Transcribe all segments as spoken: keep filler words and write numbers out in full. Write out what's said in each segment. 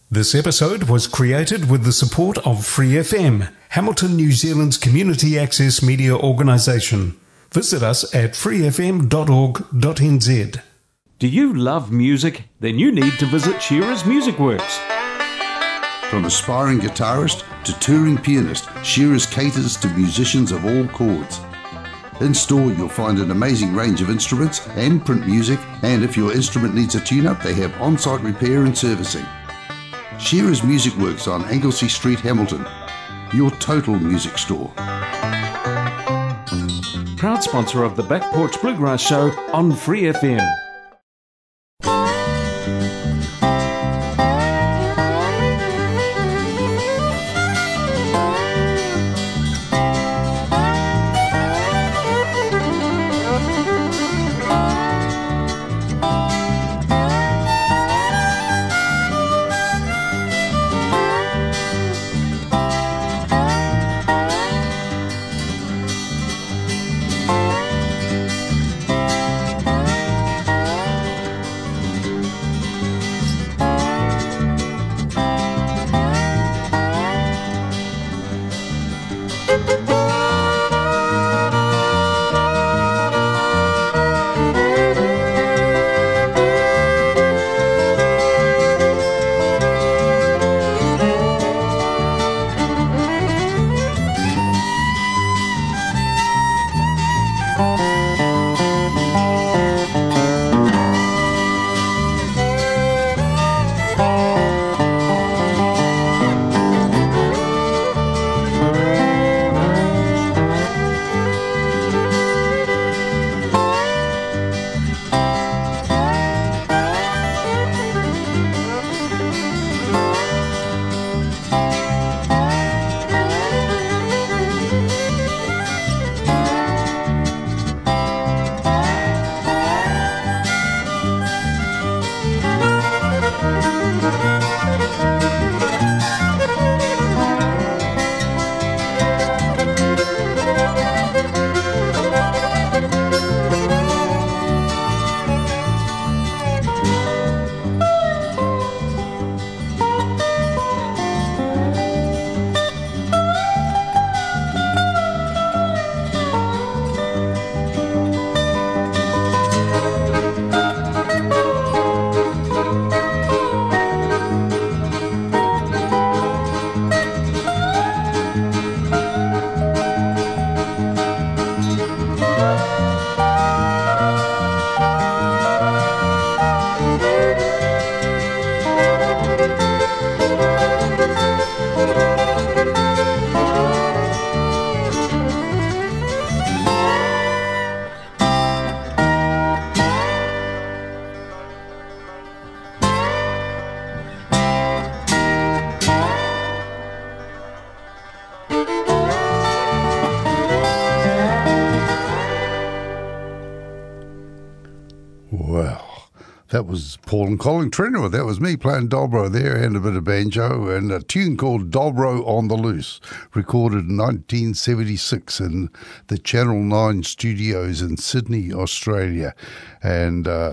This episode was created with the support of Free F M, Hamilton, New Zealand's community access media organisation. Visit us at free f m dot org dot n z. Do you love music? Then you need to visit Shearer's Music Works. From aspiring guitarist to touring pianist, Shearer's caters to musicians of all chords. In store, you'll find an amazing range of instruments and print music, and if your instrument needs a tune-up, they have on-site repair and servicing. Shearer's Music Works on Anglesey Street, Hamilton, your total music store. Proud sponsor of the Back Porch Bluegrass Show on Free F M. That was Paul and Colin Trenor. That was me playing dobro there and a bit of banjo, and a tune called Dobro on the Loose, recorded in nineteen seventy-six in the Channel nine studios in Sydney, Australia. And uh,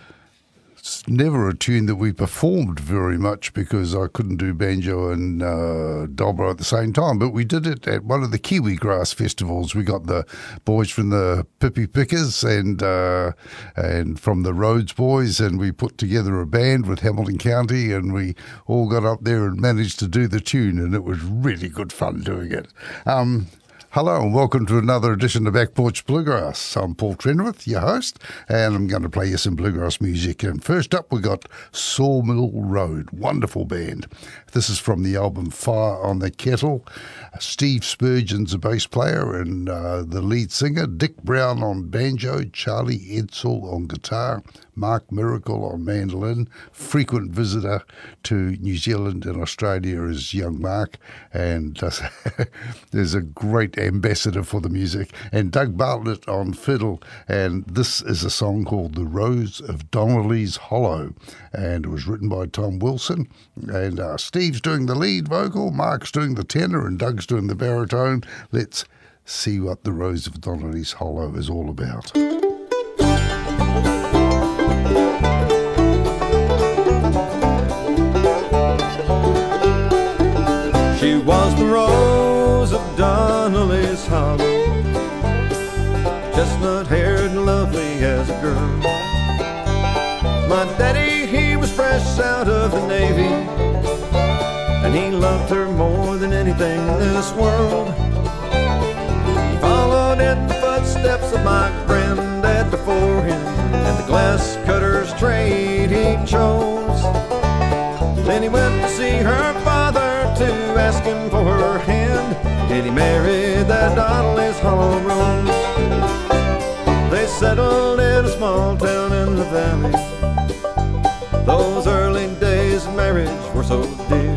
it's never a tune that we performed very much because I couldn't do banjo and uh, dobro at the same time, but we did it at one of the Kiwi Grass festivals. We got the boys from the Pippi Pickers and uh, and from the Rhodes Boys, and we put together a band with Hamilton County, and we all got up there and managed to do the tune, and it was really good fun doing it. Um, Hello and welcome to another edition of Back Porch Bluegrass. I'm Paul Trenwith, your host, and I'm going to play you some bluegrass music. And first up, we got Sawmill Road, wonderful band. This is from the album Fire on the Kettle. Steve Spurgeon's a bass player, and uh, the lead singer, Dick Brown on banjo, Charlie Edsall on guitar, Mark Miracle on mandolin. Frequent visitor to New Zealand and Australia is young Mark, and uh, there's a great ambassador for the music. And Doug Bartlett on fiddle, and this is a song called The Rose of Donnelly's Hollow, and it was written by Tom Wilson, and uh, Steve's doing the lead vocal, Mark's doing the tenor, and Doug's doing the baritone. Let's see what The Rose of Donnelly's Hollow is all about. Donellis Hollow, chestnut-haired and lovely as a girl. My daddy, he was fresh out of the Navy, and he loved her more than anything in this world. He followed in the footsteps of my granddad before him, and the glass cutter's trade he chose. Then he went to see her father to ask him for her hand, and he married that Donellis Hollow Rose. They settled in a small town in the valley. Those early days of marriage were so dear.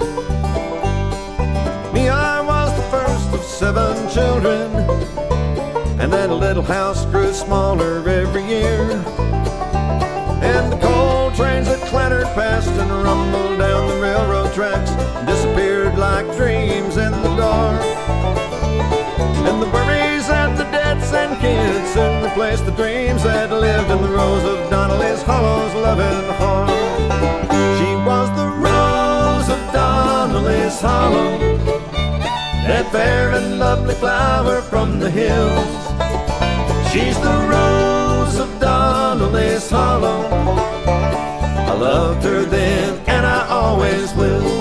Me, I was the first of seven children, and that little house grew smaller every year. And the coal trains that clattered past and rumbled down the railroad tracks disappeared like dreams in the dark. And the worries and the debts and kids soon replaced the dreams that lived in the rose of Donellis Hollow's loving heart. She was the rose of Donellis Hollow, that fair and lovely flower from the hills. She's the rose of Donellis Hollow. I loved her then and I always will.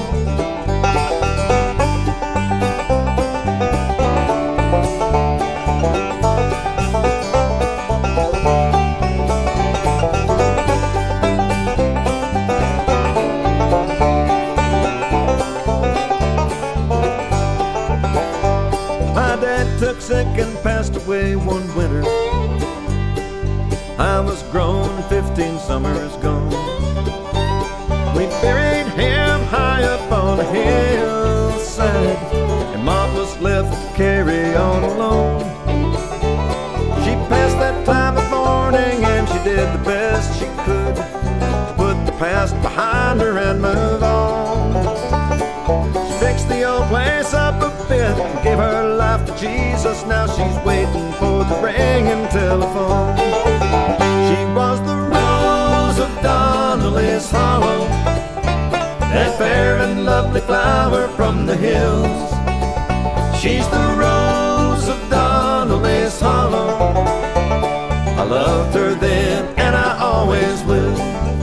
Took sick and passed away one winter. I was grown, fifteen summers gone. We buried him high up on a hillside, and Mom was left to carry on alone. She passed that time of mourning, and she did the best she could to put the past behind her and move on. She fixed the old place up a bit and gave her life to Jesus. Now she's waiting for the ringing telephone. She was the rose of Donellis Hollow, that fair and lovely flower from the hills. She's the rose of Donellis Hollow. I loved her then and I always will.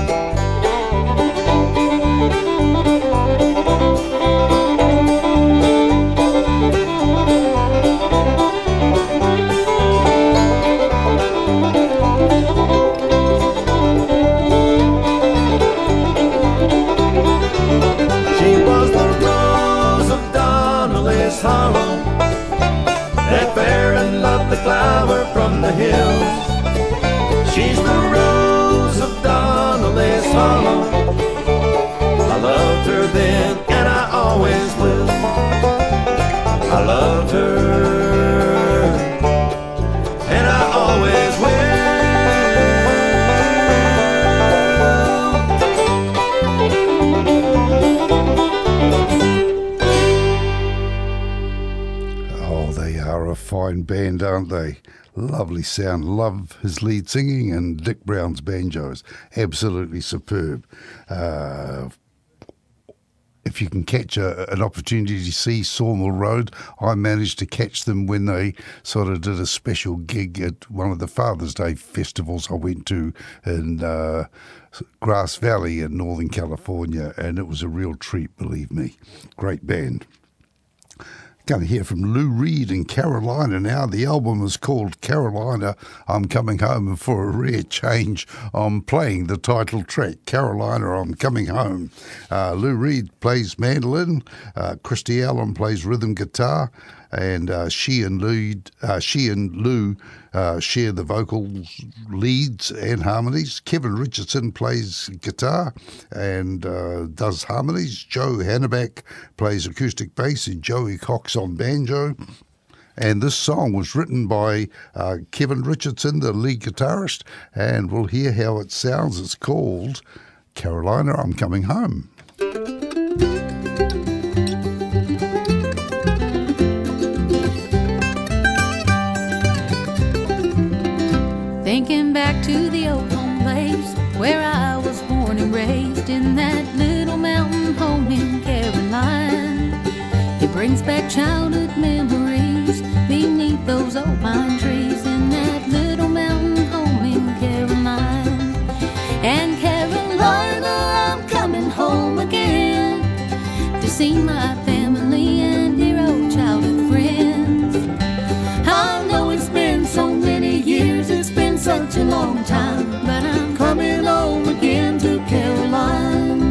Hollow, that fair and lovely flower from the hills. She's the rose of Donellis Hollow. I loved her then and I always will. I loved her and I always will. A fine band, aren't they? Lovely sound. Love his lead singing, and Dick Brown's banjos. Absolutely superb. Uh, if you can catch a, an opportunity to see Sawmill Road, I managed to catch them when they sort of did a special gig at one of the Father's Day festivals I went to in uh, Grass Valley in Northern California, and it was a real treat, believe me. Great band. Going to hear from Lou Reed and Carolina now. The album is called Carolina, I'm Coming Home, and for a rare change, I'm playing the title track, Carolina, I'm Coming Home. Uh, Lou Reed plays mandolin, uh, Christy Allen plays rhythm guitar, and uh, she and Lou, uh, she and Lou uh, share the vocals, leads and harmonies. Kevin Richardson plays guitar and uh, does harmonies. Joe Hanneback plays acoustic bass, and Joey Cox on banjo. And this song was written by uh, Kevin Richardson, the lead guitarist, and we'll hear how it sounds. It's called Carolina, I'm Coming Home. Thinking back to the old home place where I was born and raised, in that little mountain home in Caroline. It brings back childhood memories beneath see my family and dear old childhood friends. I know it's been so many years, it's been such a long time, but I'm coming home again to Caroline.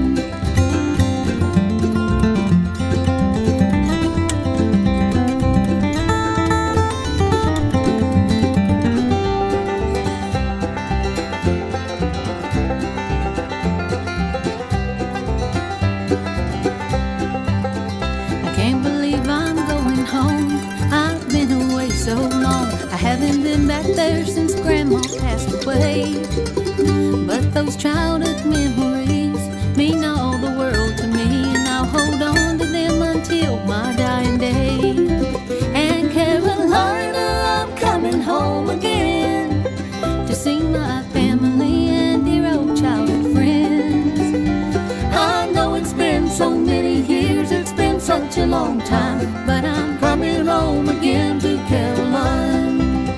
So long, I haven't been back there since Grandma passed away. But those childhood memories mean all the world to me, and I'll hold on to them until my dying day. And Carolina, I'm coming home again to see my family and dear old childhood friends. I know it's been so many years, it's been such a long time, but I'm coming home again to Caroline.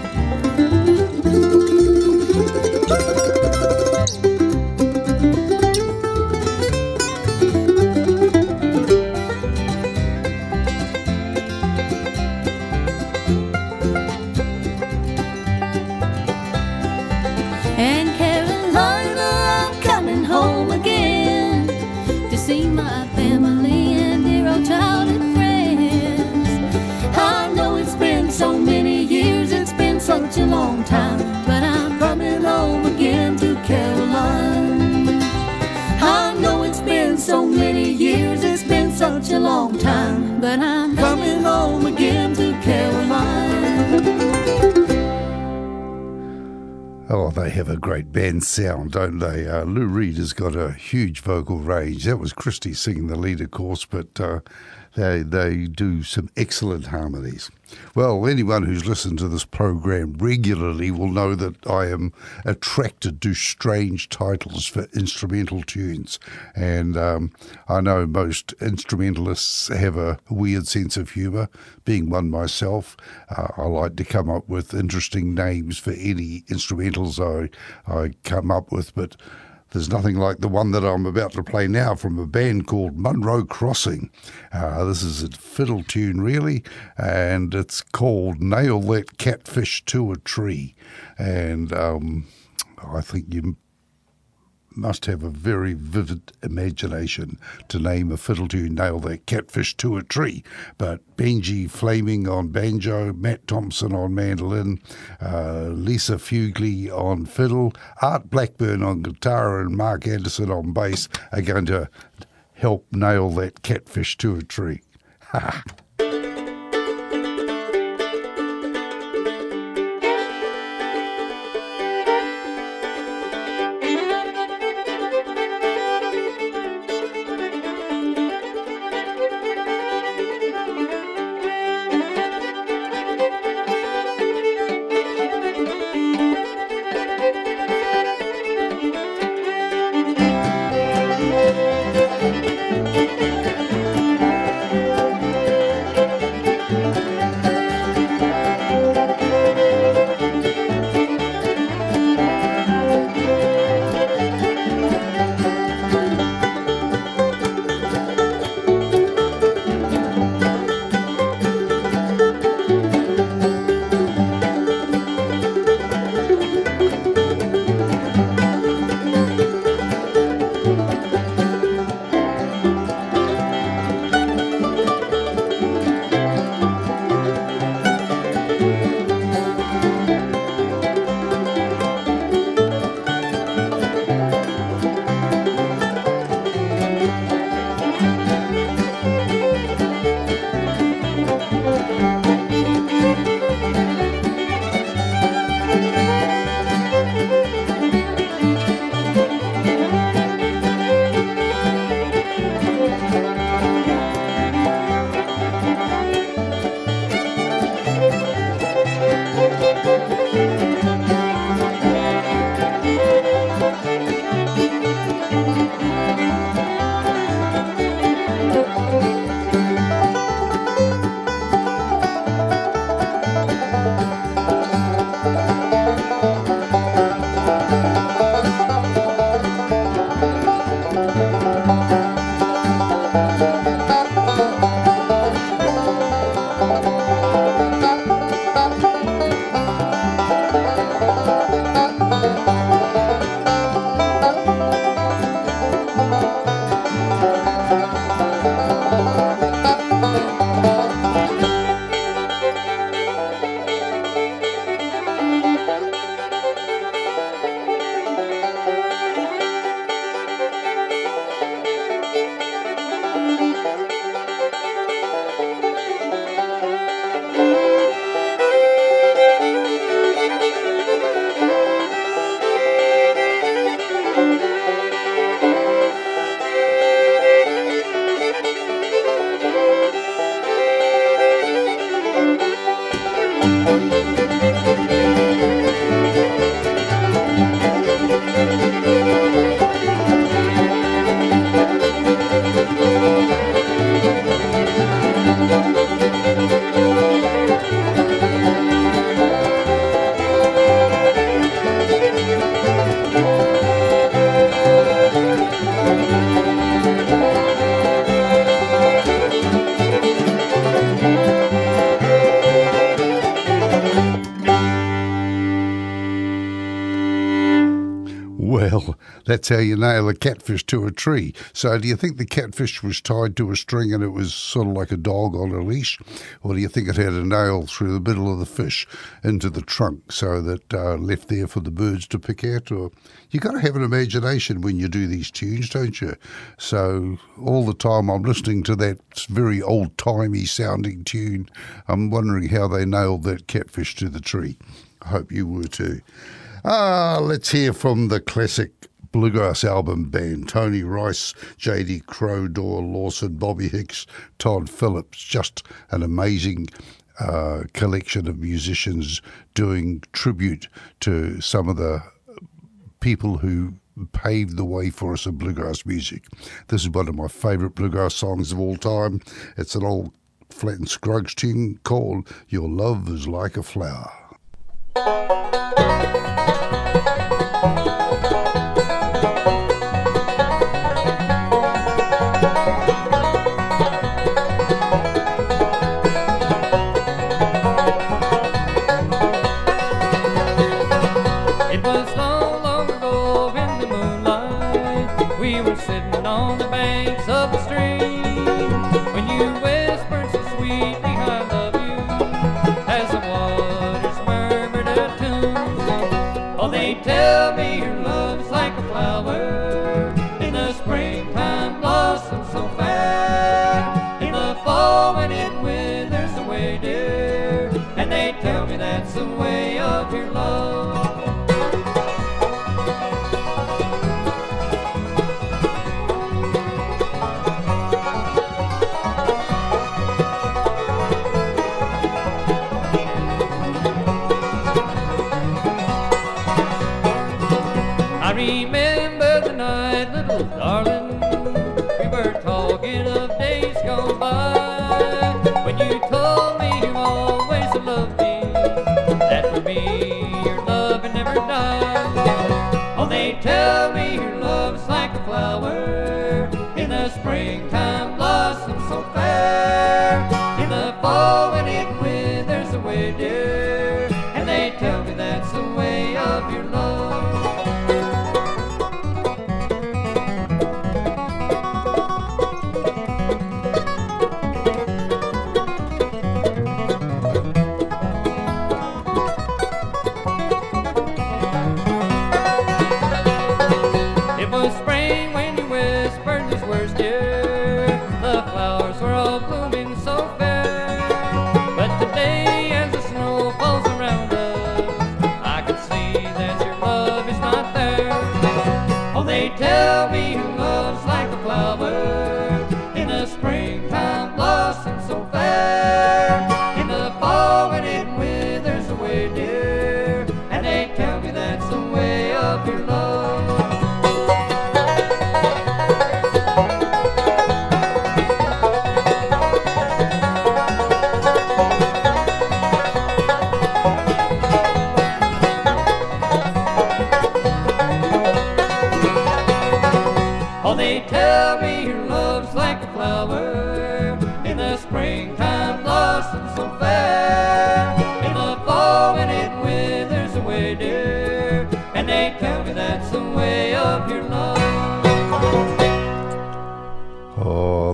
And Carolina, I'm coming home again to see my family and dear old childhood friends. I know it's been so many years, it's been such a long time, but I'm coming home again to Caroline. I know it's been so many years, it's been such a long time, but I'm coming home again to Caroline. Oh, they have a great band sound, don't they? Uh, Lou Reed has got a huge vocal range. That was Christy singing the lead, of course, but uh, they they do some excellent harmonies. Well, anyone who's listened to this program regularly will know that I am attracted to strange titles for instrumental tunes. And um, I know most instrumentalists have a weird sense of humour. Being one myself, uh, I like to come up with interesting names for any instrumentals I, I come up with, but there's nothing like the one that I'm about to play now from a band called Munro Crossing. Uh, this is a fiddle tune, really, and it's called Nail That Catfish to a Tree. And um, I think you must have a very vivid imagination to name a fiddle tune Nail That Catfish to a Tree. But Benji Flaming on banjo, Matt Thompson on mandolin, uh, Lisa Fugley on fiddle, Art Blackburn on guitar, and Mark Anderson on bass are going to help nail that catfish to a tree. Ha! Well, that's how you nail a catfish to a tree. So do you think the catfish was tied to a string and it was sort of like a dog on a leash? Or do you think it had a nail through the middle of the fish into the trunk so that uh, left there for the birds to pick at? Or you got to have an imagination when you do these tunes, don't you? So all the time I'm listening to that very old-timey sounding tune, I'm wondering how they nailed that catfish to the tree. I hope you were too. Ah, let's hear from the classic bluegrass album band, Tony Rice, J D Crow, Doyle Lawson, Bobby Hicks, Todd Phillips. Just an amazing uh, collection of musicians doing tribute to some of the people who paved the way for us in bluegrass music. This is one of my favourite bluegrass songs of all time. It's an old Flat and Scruggs tune called Your Love Is Like a Flower.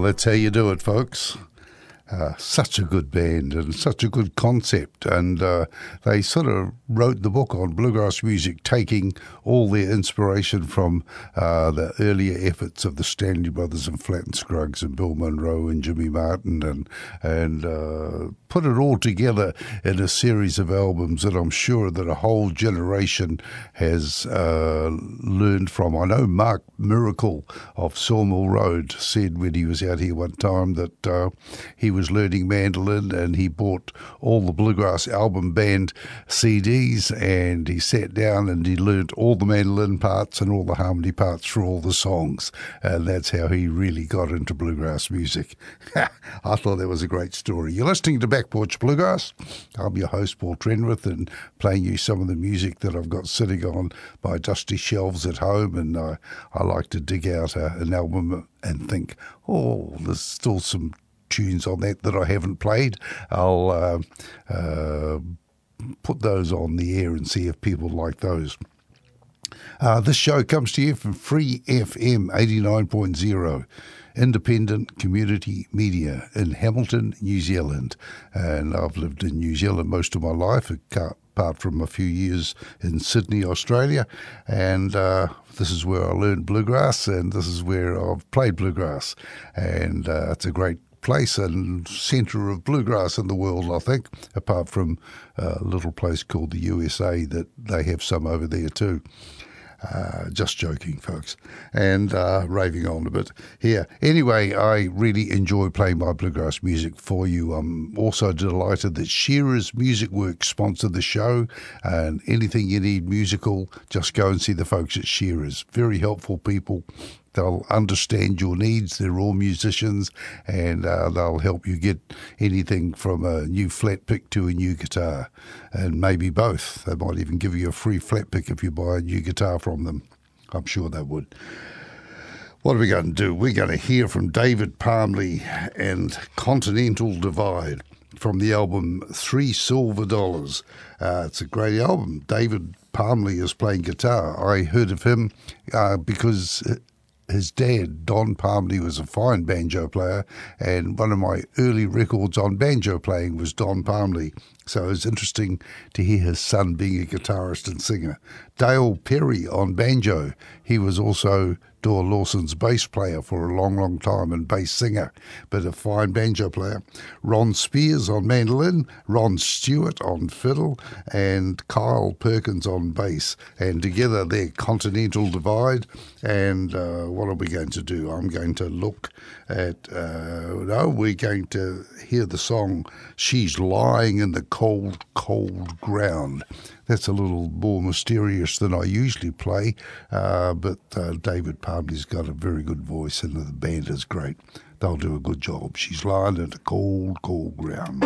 that's how you do it, folks. Uh, such a good band and such a good concept, and uh, they sort of wrote the book on bluegrass music, taking all their inspiration from uh, the earlier efforts of the Stanley Brothers and Flatt and Scruggs and Bill Monroe and Jimmy Martin, and and uh, put it all together in a series of albums that I'm sure that a whole generation has uh, learned from. I know Mark Miracle of Sawmill Road said when he was out here one time that uh, he was was learning mandolin, and he bought all the Bluegrass Album Band C Ds, and he sat down and he learned all the mandolin parts and all the harmony parts for all the songs, and that's how he really got into bluegrass music. I thought that was a great story. You're listening to Back Porch Bluegrass. I'm your host, Paul Trenwith, and playing you some of the music that I've got sitting on my dusty shelves at home, and I, I like to dig out a, an album and think, oh, there's still some tunes on that that I haven't played. I'll uh, uh, put those on the air and see if people like those. Uh, this show comes to you from Free F M eighty-nine point oh, independent community media in Hamilton, New Zealand. And I've lived in New Zealand most of my life, apart from a few years in Sydney, Australia. And uh, this is where I learned bluegrass, and this is where I've played bluegrass. And uh, it's a great place and centre of bluegrass in the world, I think, apart from a little place called the U S A that they have some over there too. Uh, just joking, folks, and uh, raving on a bit here. Anyway, I really enjoy playing my bluegrass music for you. I'm also delighted that Shearer's Music Works sponsor the show, and anything you need musical, just go and see the folks at Shearer's. Very helpful people. They'll understand your needs. They're all musicians, and uh, they'll help you get anything from a new flat pick to a new guitar, and maybe both. They might even give you a free flat pick if you buy a new guitar from them. I'm sure they would. What are we going to do? We're going to hear from David Palmley and Continental Divide from the album Three Silver Dollars. Uh, it's a great album. David Palmley is playing guitar. I heard of him uh, because his dad, Don Palmley, was a fine banjo player, and one of my early records on banjo playing was Don Palmley. So it was interesting to hear his son being a guitarist and singer. Dale Perry on banjo. He was also Dora Lawson's bass player for a long, long time and bass singer, but a fine banjo player. Ron Spears on mandolin, Ron Stewart on fiddle, and Kyle Perkins on bass. And together they're Continental Divide. And uh, what are we going to do? I'm going to look at, uh, no, we're going to hear the song She's Lying in the Cold, Cold Ground. That's a little more mysterious than I usually play, uh, but uh, David Palmley's got a very good voice, and the band is great. They'll do a good job. She's lying in the cold, cold ground.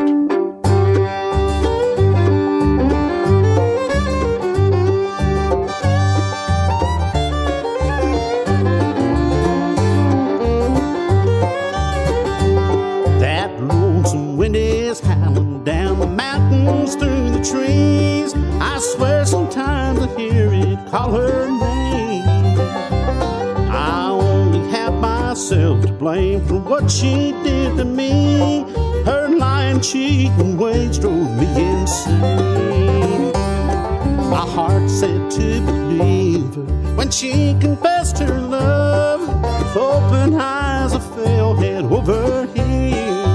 That lonesome wind is howling down the mountains through the trees. I swear sometimes I hear it call her name. I only have myself to blame for what she did to me. Her lying, cheating ways drove me insane. My heart said to believe her when she confessed her love. With open eyes I fell head over heels.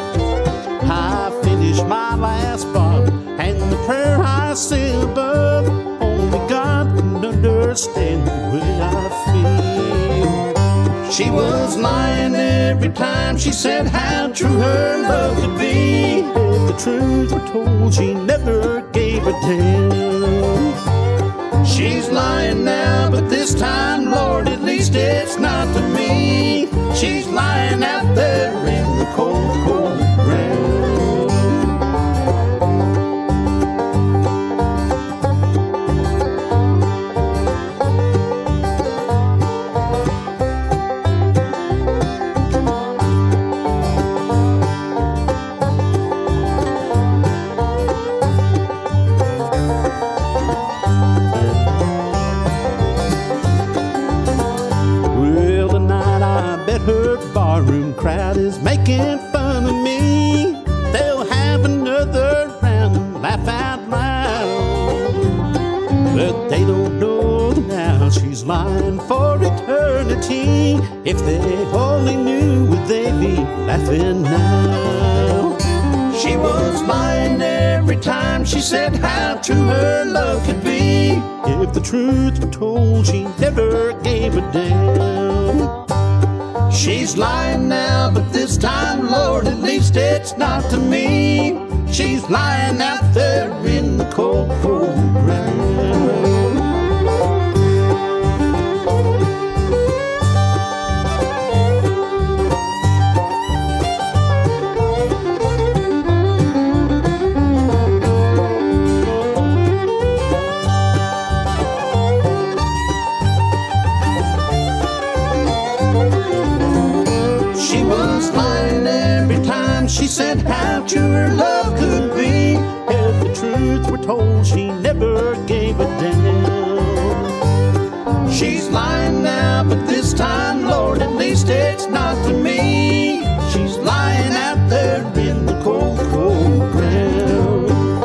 I finished my last bottle, and the prayer I say above, only God can understand the way I feel. She was lying every time she said how true her love could be. If the truth were told, she never gave a damn. She's lying now, but this time, Lord, at least it's not to me. She's lying out there in the cold, cold ground. Her barroom crowd Everybody's making fun of me. They'll have another round and laugh out loud. But they don't know now she's lying for eternity. If they only knew, would they be laughing now? She was lying every time she said how true her love could be. If the truth were told, she never gave a damn. She's lying now, but this time, Lord, at least it's not to me. She's lying out there in the cold, cold ground. She said how true her love could be. If the truth were told, she never gave a damn. She's lying now, but this time, Lord, at least it's not to me. She's lying out there in the cold, cold ground.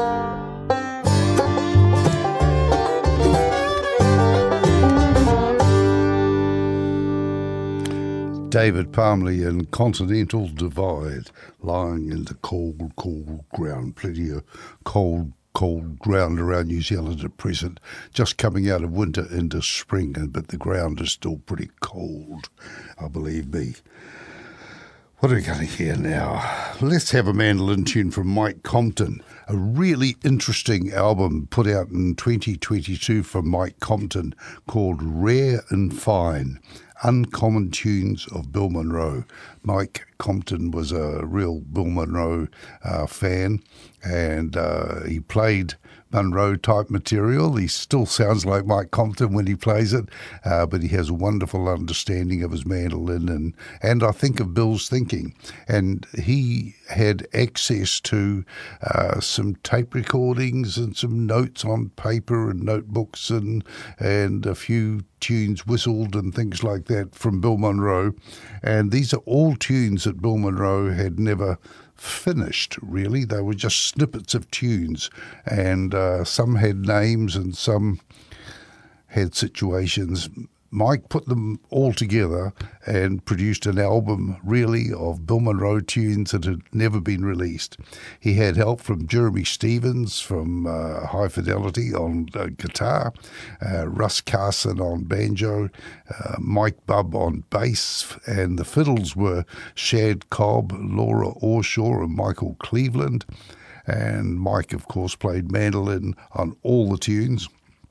David Palmley and Continental Divide, lying in the cold, cold ground. Plenty of cold, cold ground around New Zealand at present. Just coming out of winter into spring, but the ground is still pretty cold, I believe me. What are we going to hear now? Let's have a mandolin tune from Mike Compton. A really interesting album put out in twenty twenty-two from Mike Compton called Rare and Fine. Uncommon Tunes of Bill Monroe. Mike Compton was a real Bill Monroe uh, fan, and uh, he played Monroe-type material. He still sounds like Mike Compton when he plays it, uh, but he has a wonderful understanding of his mandolin and, and I think of Bill's thinking. And he had access to uh, some tape recordings and some notes on paper and notebooks and, and a few tunes whistled and things like that from Bill Monroe. And these are all tunes that Bill Monroe had never finished, really. They were just snippets of tunes, and uh, some had names and some had situations. Mike put them all together and produced an album, really, of Bill Monroe tunes that had never been released. He had help from Jeremy Stevens from uh, High Fidelity on uh, guitar, uh, Russ Carson on banjo, uh, Mike Bubb on bass, and the fiddles were Shad Cobb, Laura Orshaw, and Michael Cleveland. And Mike, of course, played mandolin on all the tunes.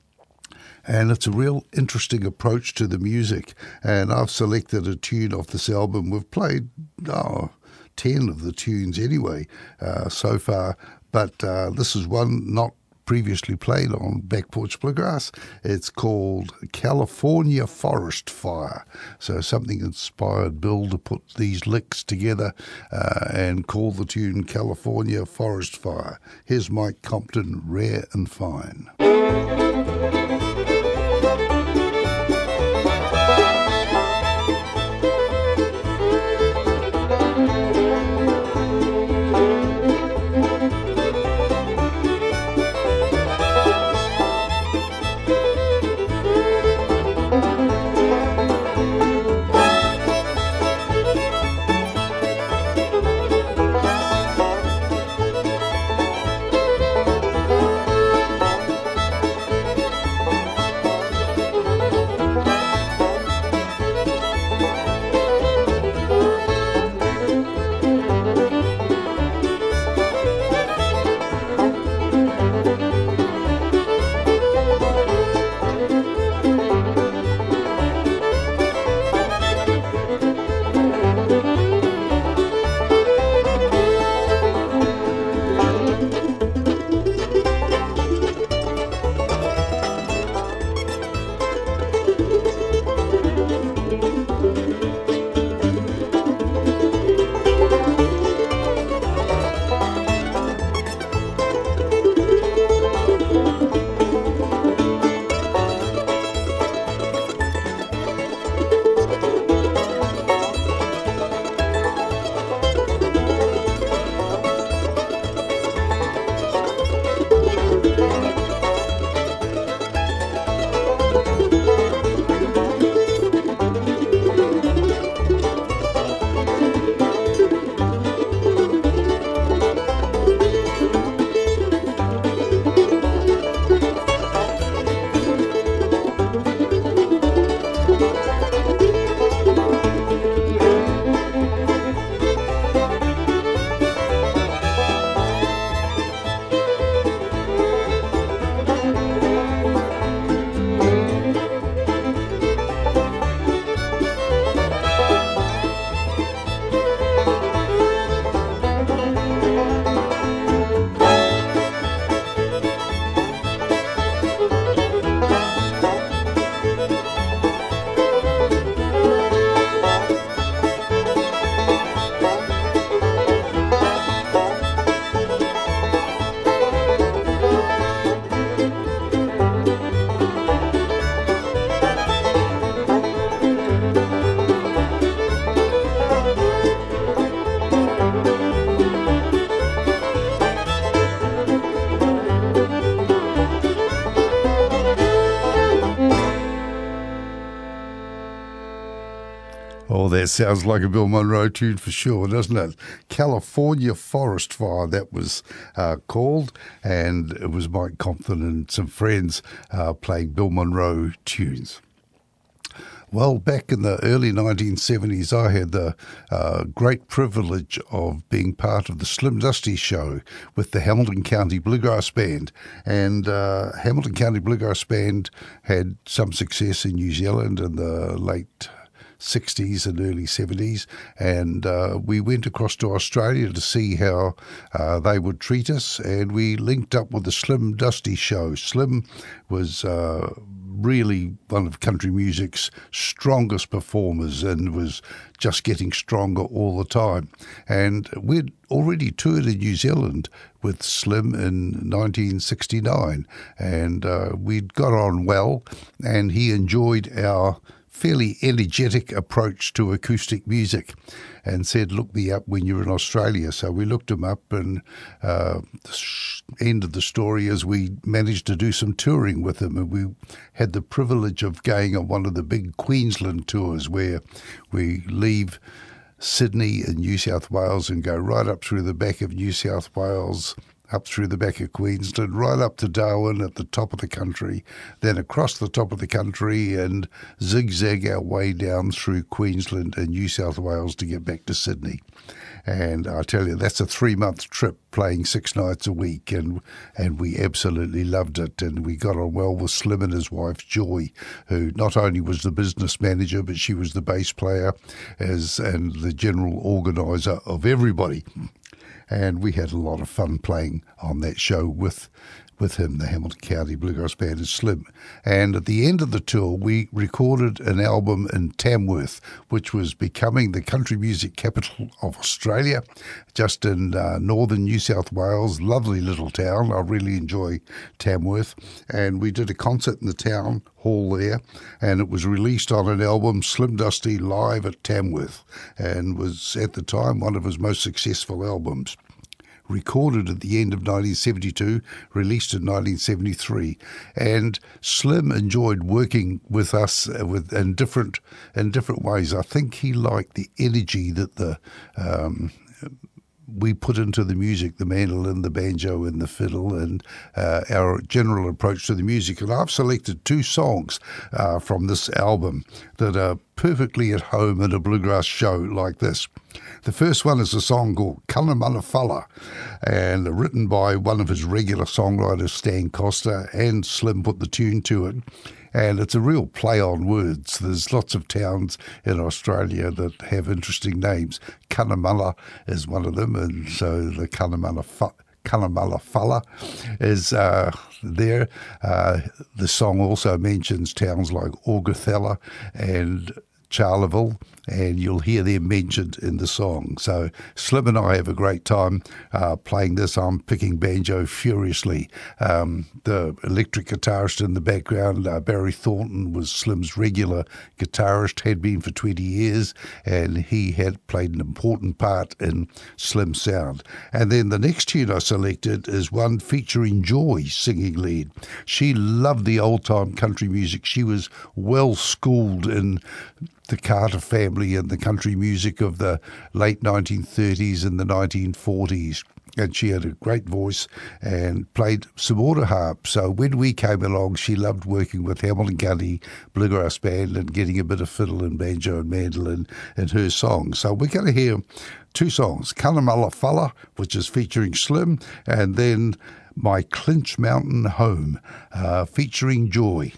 And it's a real interesting approach to the music. And I've selected a tune off this album. We've played, oh, ten of the tunes anyway uh, so far. But uh, this is one not previously played on Back Porch Bluegrass. It's called California Forest Fire. So something inspired Bill to put these licks together uh, and call the tune California Forest Fire. Here's Mike Compton, Rare and Fine. that sounds like a Bill Monroe tune for sure, doesn't it? California Forest Fire, that was uh, called, and it was Mike Compton and some friends uh, playing Bill Monroe tunes. Well, back in the early nineteen seventies, I had the uh, great privilege of being part of the Slim Dusty show with the Hamilton County Bluegrass Band. And uh, Hamilton County Bluegrass Band had some success in New Zealand in the late sixties and early seventies, and uh, we went across to Australia to see how uh, they would treat us, and we linked up with the Slim Dusty show. Slim was uh, really one of country music's strongest performers and was just getting stronger all the time. And we'd already toured in New Zealand with Slim in nineteen sixty-nine, and uh, we'd got on well, and he enjoyed our fairly energetic approach to acoustic music and said, look me up when you're in Australia. So we looked him up, and uh, the end of the story is we managed to do some touring with him, and we had the privilege of going on one of the big Queensland tours where we leave Sydney in New South Wales and go right up through the back of New South Wales, up through the back of Queensland, right up to Darwin at the top of the country, then across the top of the country and zigzag our way down through Queensland and New South Wales to get back to Sydney. And I tell you, that's a three-month trip playing six nights a week, and and we absolutely loved it. And we got on well with Slim and his wife, Joy, who not only was the business manager, but she was the bass player as and the general organiser of everybody. And we had a lot of fun playing on that show with with him, the Hamilton County Bluegrass Band and Slim. And at the end of the tour, we recorded an album in Tamworth, which was becoming the country music capital of Australia, just in uh, northern New South Wales. Lovely little town. I really enjoy Tamworth. And we did a concert in the town hall there, and it was released on an album, Slim Dusty Live at Tamworth, and was at the time one of his most successful albums. Recorded at the end of nineteen seventy-two, released in nineteen seventy-three, and Slim enjoyed working with us with in different in different ways. I think he liked the energy that the um, we put into the music, the mandolin, the banjo, and the fiddle, and uh, our general approach to the music. And I've selected two songs uh, from this album that are perfectly at home in a bluegrass show like this. The first one is a song called Cunnamulla Fella, and written by one of his regular songwriters, Stan Costa, and Slim put the tune to it. And it's a real play on words. There's lots of towns in Australia that have interesting names. Cunnamulla is one of them, and so the Cunnamulla Fella. Cunnamulla Fella is uh, there. Uh, the song also mentions towns like Augathella and Charleville, and you'll hear them mentioned in the song. So Slim and I have a great time uh, playing this. I'm picking banjo furiously. Um, the electric guitarist in the background, uh, Barry Thornton, was Slim's regular guitarist, had been for twenty years, and he had played an important part in Slim's sound. And then the next tune I selected is one featuring Joy singing lead. She loved the old-time country music. She was well-schooled in the Carter family and the country music of the late nineteen thirties and the nineteen forties. And she had a great voice and played some auto harp. So when we came along, she loved working with Hamilton County Bluegrass Band and getting a bit of fiddle and banjo and mandolin in her songs. So we're going to hear two songs, Cunnamulla Fella, which is featuring Slim, and then My Clinch Mountain Home, uh, featuring Joy.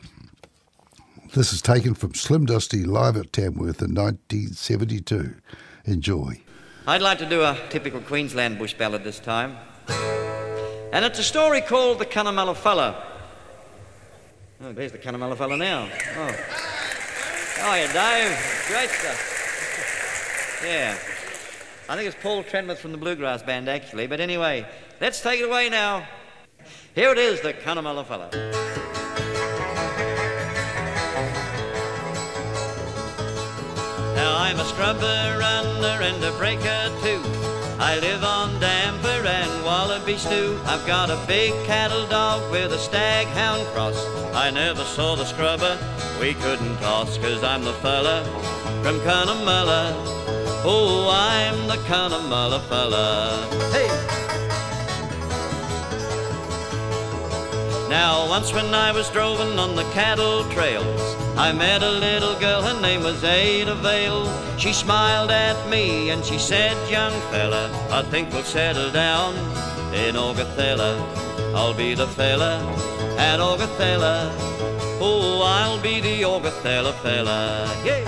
This is taken from Slim Dusty live at Tamworth in nineteen seventy-two. Enjoy. I'd like to do a typical Queensland bush ballad this time. And it's a story called The Cunnamulla Fella. Oh, there's the Cunnamulla Fella now. Oh. Oh, yeah, Dave. Great stuff. Yeah. I think it's Paul Trentmouth from the Bluegrass Band, actually. But anyway, let's take it away now. Here it is, The Cunnamulla Fella. Now I'm a scrubber, runner, and a breaker too. I live on damper and wallaby stew. I've got a big cattle dog with a stag-hound cross. I never saw the scrubber, we couldn't toss, 'cause I'm the fella from Cunnamulla. Oh, I'm the Cunnamulla fella. Hey! Now, once when I was droving on the cattle trails, I met a little girl, her name was Ada Vale. She smiled at me and she said, young fella, I think we'll settle down in Augathella. I'll be the fella at Augathella. Oh, I'll be the Augathella fella. Yeah.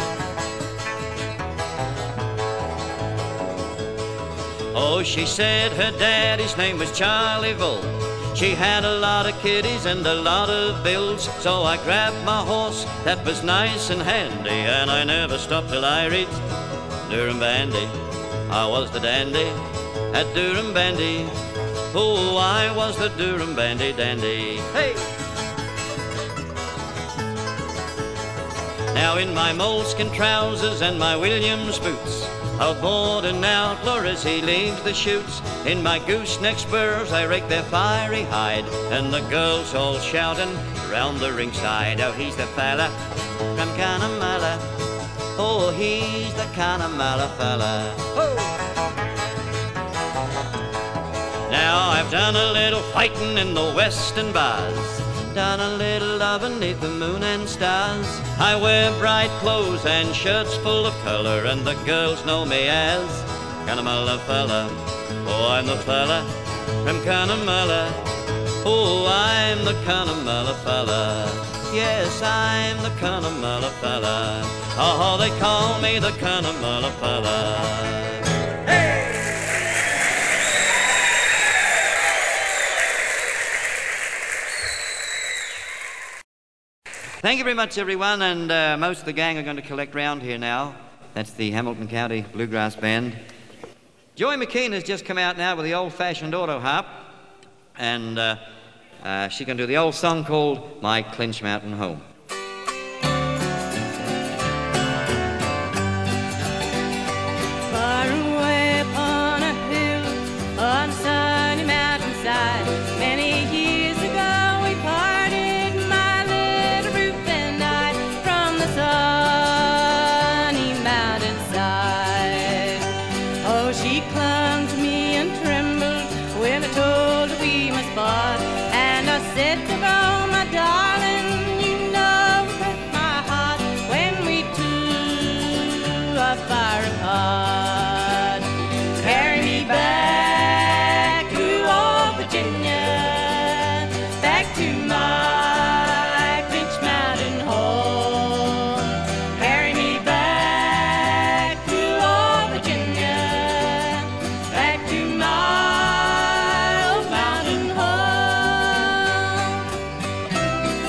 Oh, she said her daddy's name was Charlie Bull. She had a lot of kiddies and a lot of bills. So I grabbed my horse, that was nice and handy, and I never stopped till I reached Durham Bandy. I was the dandy at Durham Bandy. Oh, I was the Durham Bandy dandy. Hey! Now in my moleskin trousers and my Williams boots, out board and outlaw as he leaves the chutes. In my gooseneck spurs I rake their fiery hide, and the girls all shouting round the ringside. Oh, he's the fella from Cunnamulla. Oh, he's the Cunnamulla fella. Oh. Now I've done a little fighting in the western bars, done a little love beneath the moon and stars. I wear bright clothes and shirts full of color, and the girls know me as Cunnamulla fella. Oh, I'm the fella from Cunnamulla. Oh, I'm the Cunnamulla fella. Yes, I'm the Cunnamulla fella. Oh, they call me the Cunnamulla fella. Hey! Thank you very much, everyone, and uh, most of the gang are going to collect round here now. That's the Hamilton County Bluegrass Band. Joy McKean has just come out now with the old-fashioned auto harp, and uh, uh, she's going to do the old song called My Clinch Mountain Home. Far away upon a hill, on a sunny mountainside, many years ago we parted, my little Ruth and I, from the sunny mountainside. Oh, she clung to me and trembled when I told her we must part, and I said to her, my darling, you know it hurt my heart when we two are far apart. Carry me back to old Virginia, back to my Clinch Mountain home. Carry me back to old Virginia, back to my old mountain home.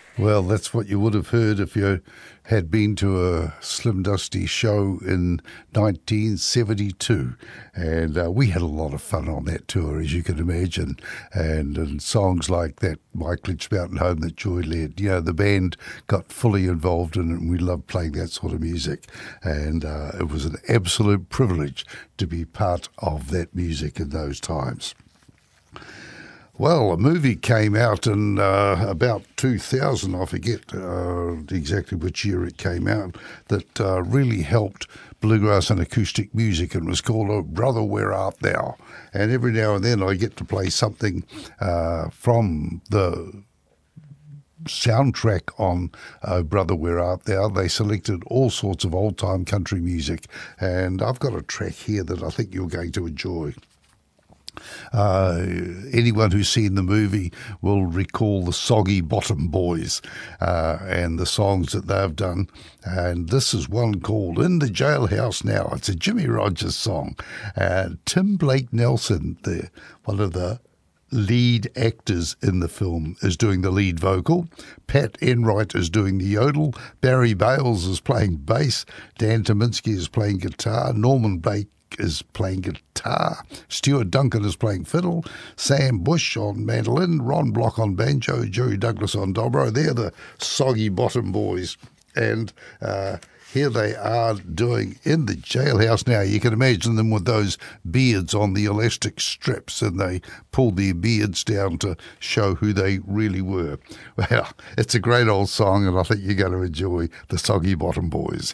Well, that's what you would have heard if you had been to a Slim Dusty show in nineteen seventy-two. And uh, we had a lot of fun on that tour, as you can imagine. And, and songs like that, My Glitch Mountain Home that Joy led, you know, the band got fully involved in it, and we loved playing that sort of music. And uh, it was an absolute privilege to be part of that music in those times. Well, a movie came out in uh, about two thousand, I forget uh, exactly which year it came out, that uh, really helped bluegrass and acoustic music, and was called Oh Brother, Where Art Thou? And every now and then I get to play something uh, from the soundtrack on Oh Brother, Where Art Thou? They selected all sorts of old-time country music, and I've got a track here that I think you're going to enjoy. Uh, anyone who's seen the movie will recall the Soggy Bottom Boys uh, and the songs that they've done. And this is one called In the Jailhouse Now. It's a Jimmy Rogers song. Uh, Tim Blake Nelson, the one of the lead actors in the film, is doing the lead vocal. Pat Enright is doing the yodel. Barry Bales is playing bass. Dan Tominski is playing guitar. Norman Blake is playing guitar. Stuart Duncan is playing fiddle. Sam Bush on mandolin. Ron Block on banjo. Jerry Douglas on dobro. They're the Soggy Bottom Boys. And uh, here they are doing In the Jailhouse Now. You can imagine them with those beards on the elastic strips, and they pulled their beards down to show who they really were. Well, it's a great old song, and I think you're going to enjoy the Soggy Bottom Boys.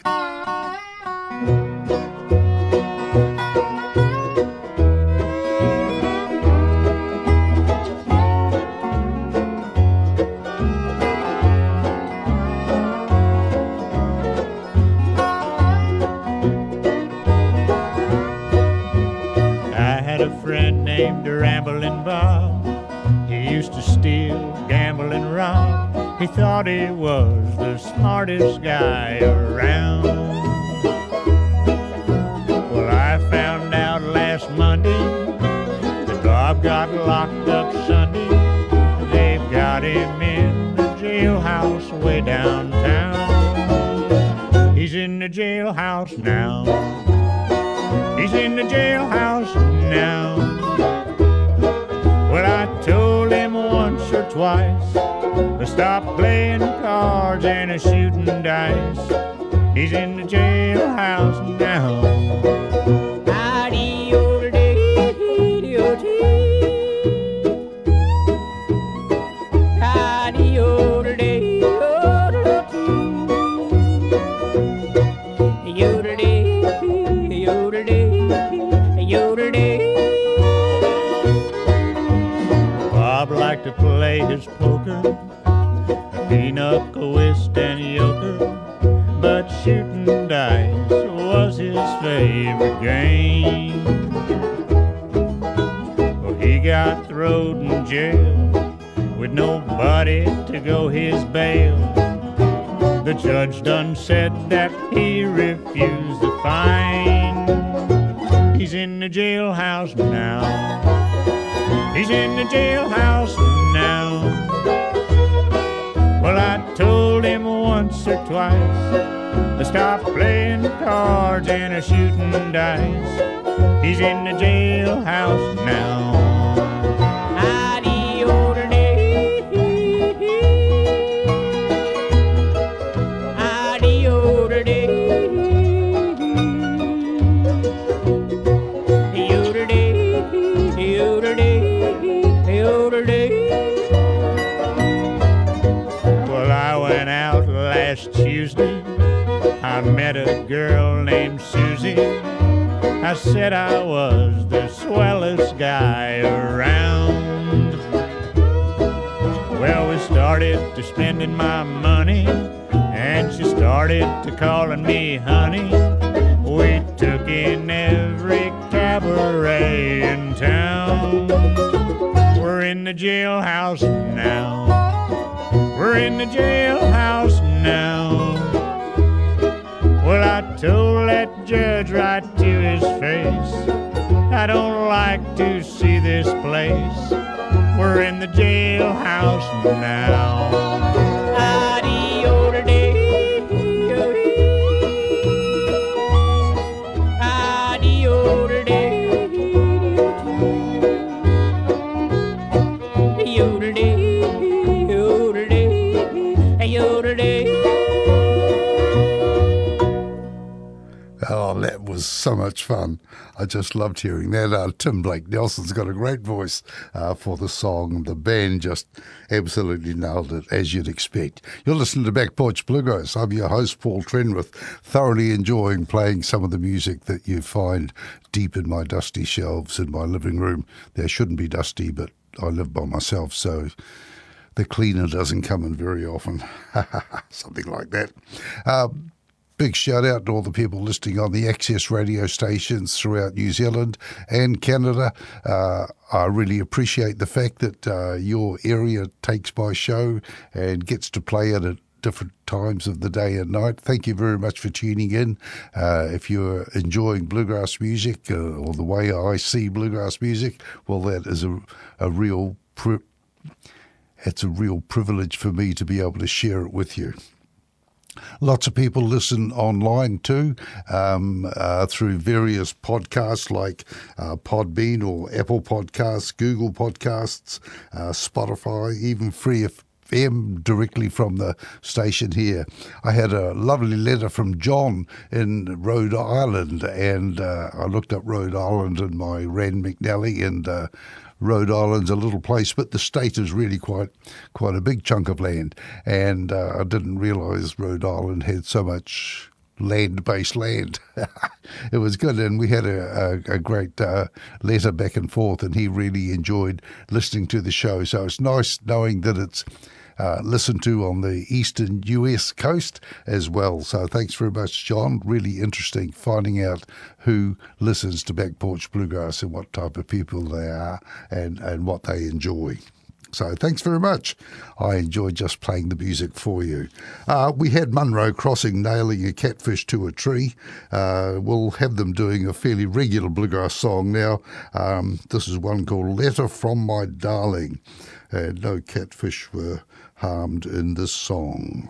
Named Ramblin' Bob. He used to steal, gamble, and rob. He thought he was the smartest guy around. Well, I found out last Monday that Bob got locked up Sunday. They've got him in the jailhouse way downtown. He's in the jailhouse now. He's in the jailhouse now. Well, I told him once or twice to stop playing cards and a shooting dice. He's in the jailhouse now. To play his poker, pinochle, whist, and euchre, but shooting dice was his favorite game. Well, he got thrown in jail with nobody to go his bail. The judge done said that he refused the fine. He's in the jailhouse now. He's in the jailhouse now. Well, I told him once or twice to stop playing cards and a shooting dice. He's in the jailhouse now. Tuesday, I met a girl named Susie. I said I was the swellest guy around. Well, we started to spending my money, and she started to calling me honey. We took in every cabaret in town. We're in the jailhouse now. We're in the jailhouse now. Well, I told that judge right to his face, I don't like to see this place. We're in the jailhouse now. Oh, that was so much fun. I just loved hearing that. Uh, Tim Blake Nelson's got a great voice uh, for the song. The band just absolutely nailed it, as you'd expect. You're listening to Back Porch Bluegrass. I'm your host, Paul Trenwith, thoroughly enjoying playing some of the music that you find deep in my dusty shelves in my living room. They shouldn't be dusty, but I live by myself, so the cleaner doesn't come in very often. Something like that. Uh, Big shout out to all the people listening on the Access radio stations throughout New Zealand and Canada. Uh, I really appreciate the fact that uh, your area takes my show and gets to play it at different times of the day and night. Thank you very much for tuning in. Uh, if you're enjoying bluegrass music uh, or the way I see bluegrass music, well, that is a, a real pri- it's a real privilege for me to be able to share it with you. Lots of people listen online too, um, uh, through various podcasts like uh, Podbean or Apple Podcasts, Google Podcasts, uh, Spotify, even Free F M directly from the station here. I had a lovely letter from John in Rhode Island, and uh, I looked up Rhode Island in my Rand McNally, and uh, Rhode Island's a little place, but the state is really quite quite a big chunk of land, and uh, I didn't realise Rhode Island had so much land-based land. It was good, and we had a, a, a great uh, letter back and forth, and he really enjoyed listening to the show. So it's nice knowing that it's Uh, listened to on the eastern U S coast as well. So thanks very much, John. Really interesting finding out who listens to Back Porch Bluegrass and what type of people they are and, and what they enjoy. So thanks very much. I enjoyed just playing the music for you. Uh, we had Munro Crossing nailing a catfish to a tree. Uh, we'll have them doing a fairly regular bluegrass song now. Um, this is one called Letter from My Darling. And no catfish were harmed in this song.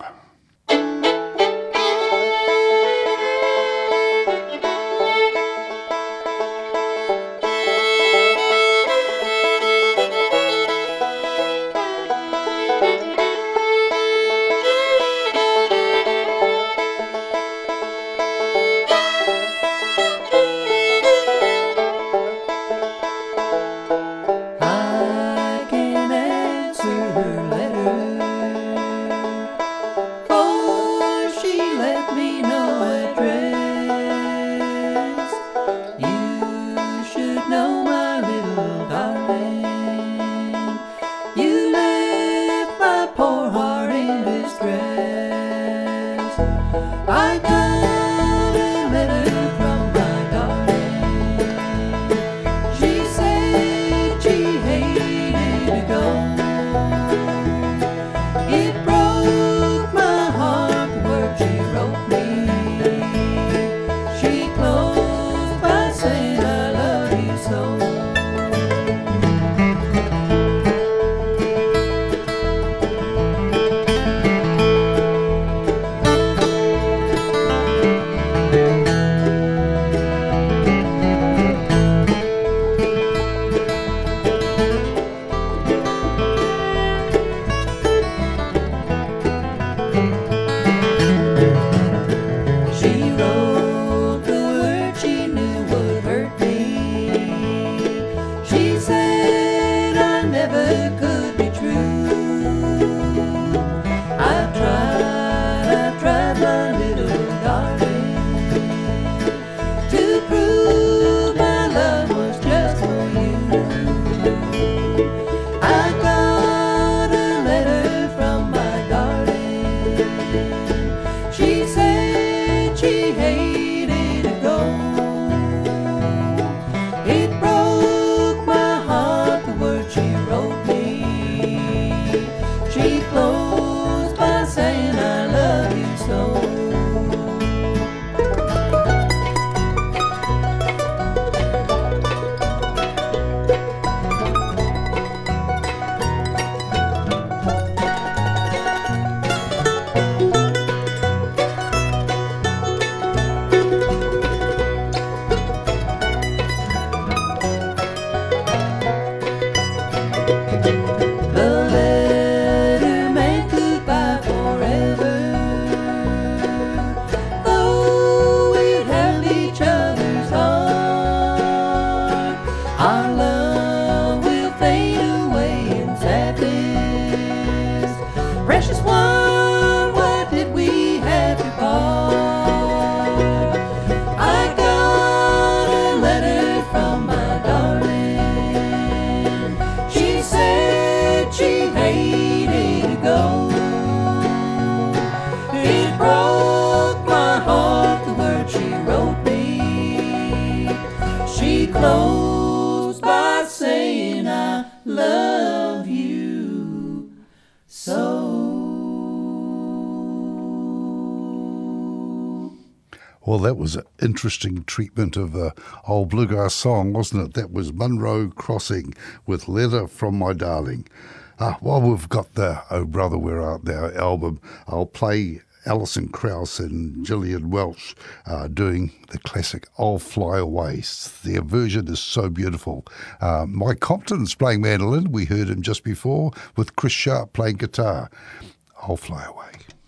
Well, that was an interesting treatment of an old bluegrass song, wasn't it? That was Munro Crossing with Letter from My Darling. Ah, while we've got the Oh Brother, Where Art Thou album, I'll play Alison Krauss and Gillian Welch uh, doing the classic I'll Fly Away. Their version is so beautiful. Uh, Mike Compton's playing mandolin. We heard him just before with Chris Sharp playing guitar. I'll Fly Away.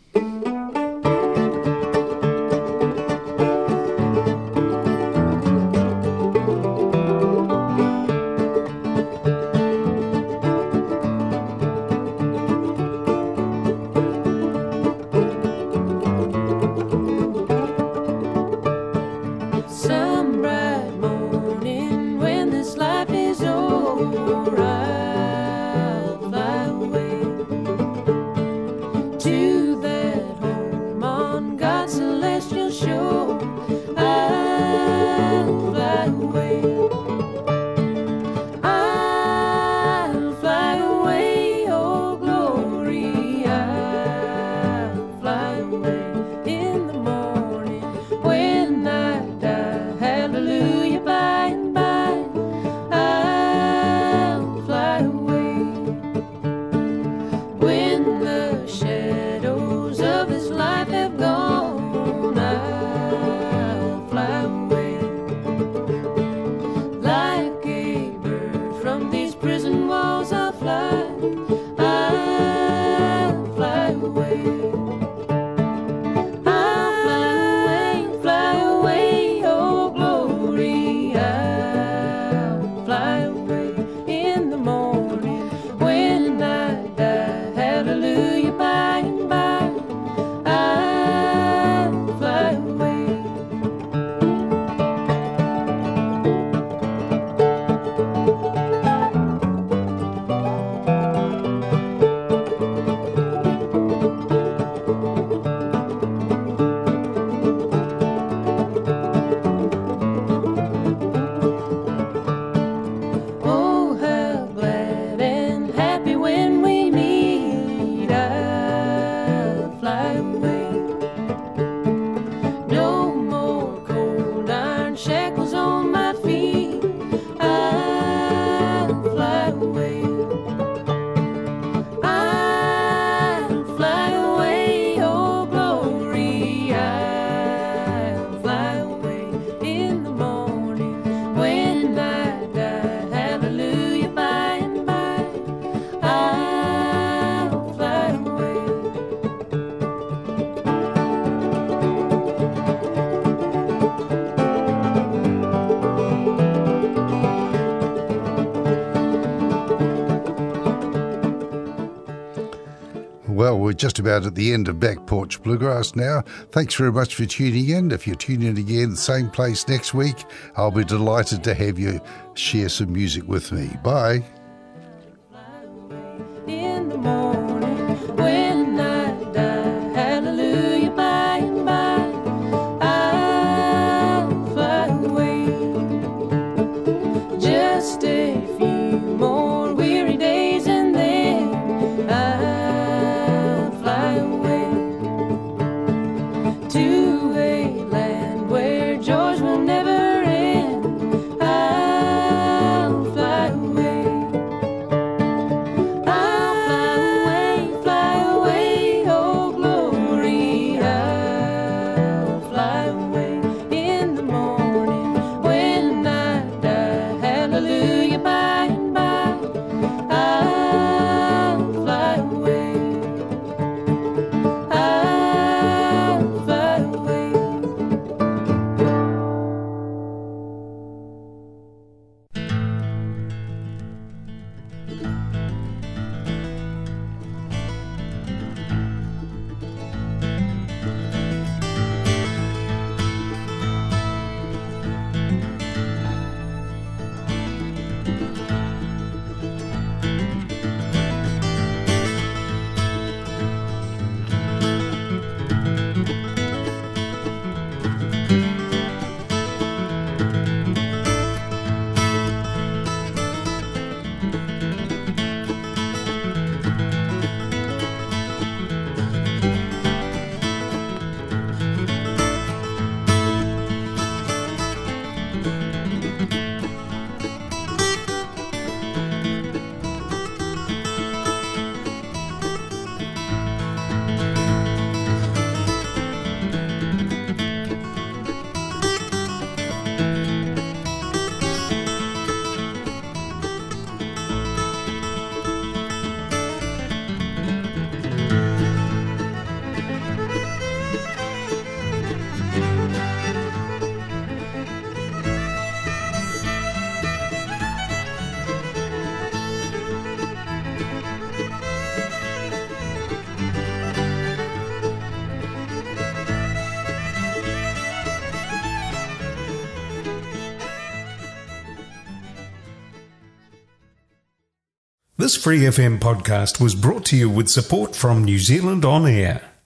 Some bright morning when this life is over, I'll fly away to that home on God's celestial shore. I'll fly away. I'll fly away, oh glory. I'll fly away in the morning when I die. Hallelujah, by and by, I'll fly away. When the shadows of this life have gone, I'll fly away. Like a bird from these prison walls, I'll fly. I'll fly away. I'll fly away, fly away, oh glory. I'll fly away in the morning when I die. Hallelujah, by and by, I'll fly away. Oh, how glad and happy when we meet. I'll fly away. No more cold iron shackles on my feet. I'll fly away. I'll fly away, oh glory. I'll fly away in the morning when I die. Hallelujah, by and by, I'll fly away. Well, we're just about at the end of Back Porch Bluegrass now. Thanks very much for tuning in. If you're tuning in again, same place next week, I'll be delighted to have you share some music with me. Bye. In the morning when I die. Hallelujah, by and by, I'll fly away. Just a few more weary days and then I'll fly away to a land where joys will never end. I'll fly away. This Free F M podcast was brought to you with support from New Zealand On Air.